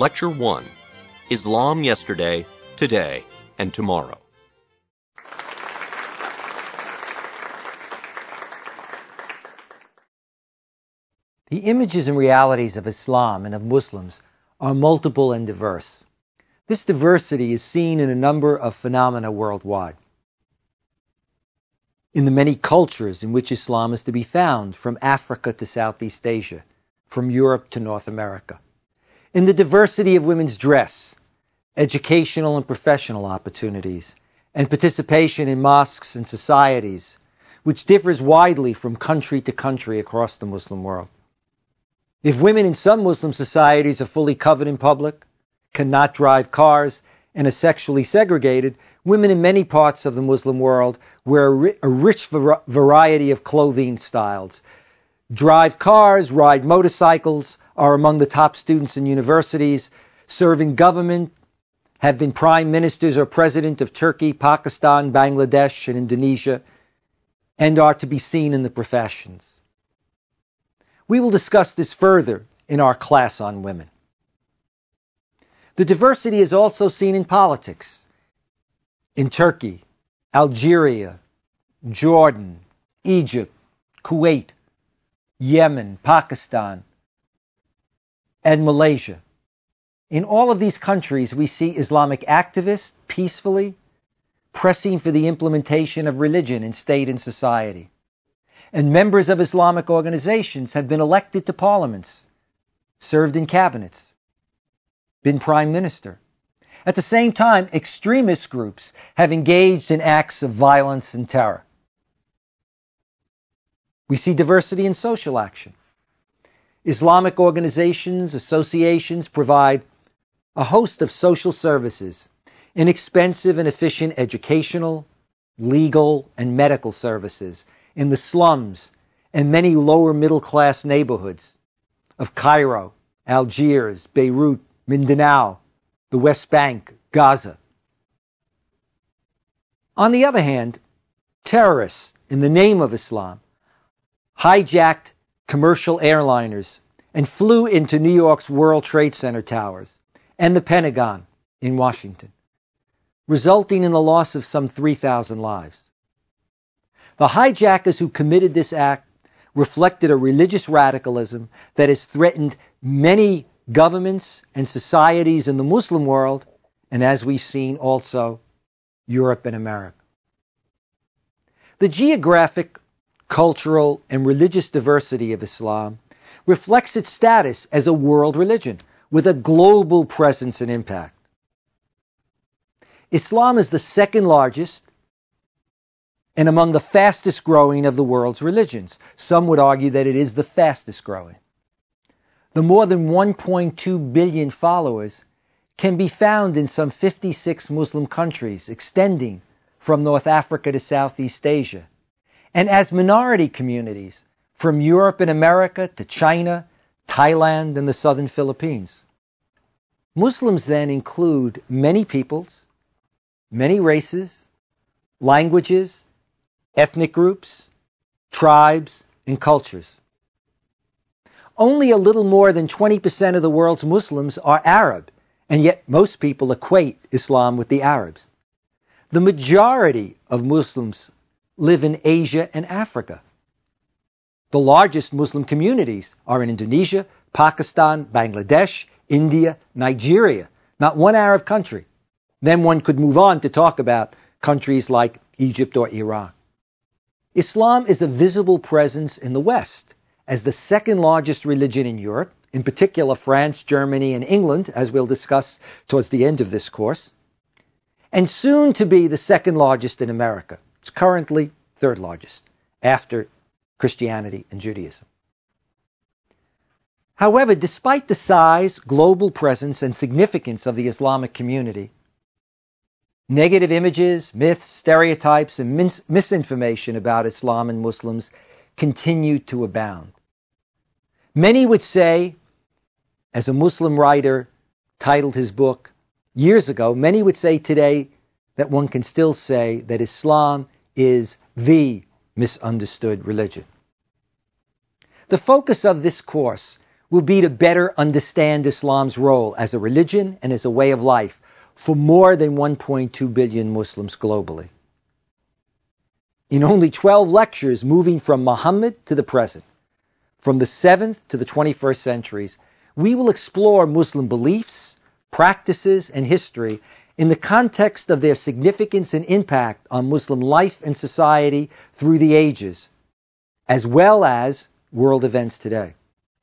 Lecture 1, Islam Yesterday, Today, and Tomorrow. The images and realities of Islam and of Muslims are multiple and diverse. This diversity is seen in a number of phenomena worldwide. In the many cultures in which Islam is to be found, from Africa to Southeast Asia, from Europe to North America. In the diversity of women's dress, educational and professional opportunities, and participation in mosques and societies, which differs widely from country to country across the Muslim world. If women in some Muslim societies are fully covered in public, cannot drive cars, and are sexually segregated, women in many parts of the Muslim world wear a rich variety of clothing styles, drive cars, ride motorcycles, are among the top students in universities, serve in government, have been prime ministers or president of Turkey, Pakistan, Bangladesh, and Indonesia, and are to be seen in the professions. We will discuss this further in our class on women. The diversity is also seen in politics. In Turkey, Algeria, Jordan, Egypt, Kuwait, Yemen, Pakistan, and Malaysia. In all of these countries, we see Islamic activists peacefully pressing for the implementation of religion in state and society. And members of Islamic organizations have been elected to parliaments, served in cabinets, been prime minister. At the same time, extremist groups have engaged in acts of violence and terror. We see diversity in social action. Islamic organizations, associations provide a host of social services, inexpensive and efficient educational, legal, and medical services in the slums and many lower middle-class neighborhoods of Cairo, Algiers, Beirut, Mindanao, the West Bank, Gaza. On the other hand, terrorists, in the name of Islam, hijacked commercial airliners and flew into New York's World Trade Center towers and the Pentagon in Washington, resulting in the loss of some 3,000 lives. The hijackers who committed this act reflected a religious radicalism that has threatened many governments and societies in the Muslim world, and as we've seen also, Europe and America. The geographic, cultural, and religious diversity of Islam reflects its status as a world religion with a global presence and impact. Islam is the second largest and among the fastest growing of the world's religions. Some would argue that it is the fastest growing. The more than 1.2 billion followers can be found in some 56 Muslim countries, extending from North Africa to Southeast Asia, and as minority communities from Europe and America to China, Thailand, and the southern Philippines. Muslims then include many peoples, many races, languages, ethnic groups, tribes, and cultures. Only a little more than 20% of the world's Muslims are Arab, and yet most people equate Islam with the Arabs. The majority of Muslims live in Asia and Africa. The largest Muslim communities are in Indonesia, Pakistan, Bangladesh, India, Nigeria, not one Arab country. Then one could move on to talk about countries like Egypt or Iran. Islam is a visible presence in the West as the second largest religion in Europe, in particular France, Germany, and England, as we'll discuss towards the end of this course, and soon to be the second largest in America. It's currently third largest, after Christianity and Judaism. However, despite the size, global presence, and significance of the Islamic community, negative images, myths, stereotypes, and misinformation about Islam and Muslims continue to abound. Many would say, as a Muslim writer titled his book years ago, many would say today that one can still say that Islam is the misunderstood religion. The focus of this course will be to better understand Islam's role as a religion and as a way of life for more than 1.2 billion Muslims globally. In only 12 lectures moving from Muhammad to the present, from the 7th to the 21st centuries, we will explore Muslim beliefs, practices, and history in the context of their significance and impact on Muslim life and society through the ages, as well as world events today.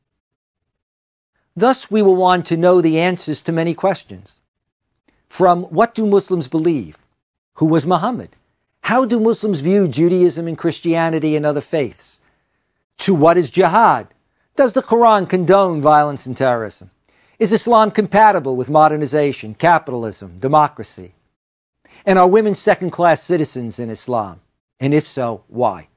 Thus, we will want to know the answers to many questions. From what do Muslims believe? Who was Muhammad? How do Muslims view Judaism and Christianity and other faiths? To what is jihad? Does the Quran condone violence and terrorism? Is Islam compatible with modernization, capitalism, democracy? And are women second-class citizens in Islam? And if so, why?